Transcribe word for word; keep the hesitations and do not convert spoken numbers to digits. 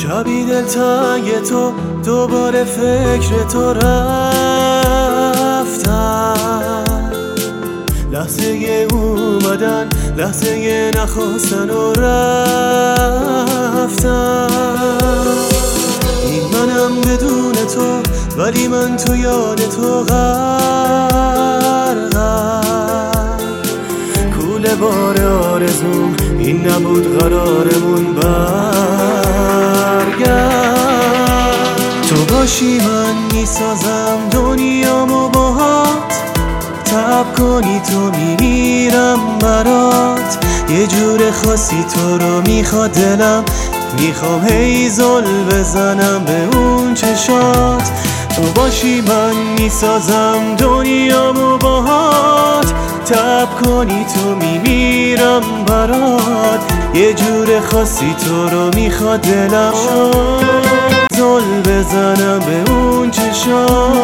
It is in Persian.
شبی دلتنگ تو دوباره فکر تو رفتم، لحظه اومدن لحظه نخواستن و رفتم. این منم بدون تو ولی من تو یاد تو غرقم. کوله بار آرزوم این نبود قرارمون برگرد. تو باشی من میسازم دنیامو باهات، تب کنی تو میمیرم برات. یه جور خاصی تو رو میخواد دلم، میخوام هی زل بزنم به اون چشات. تو باشی من میسازم دنیامو باهات، تب کنی تو میمیرم برات. یه جور خاصی تو رو میخواد دلم، زل بزنم به اون چشات.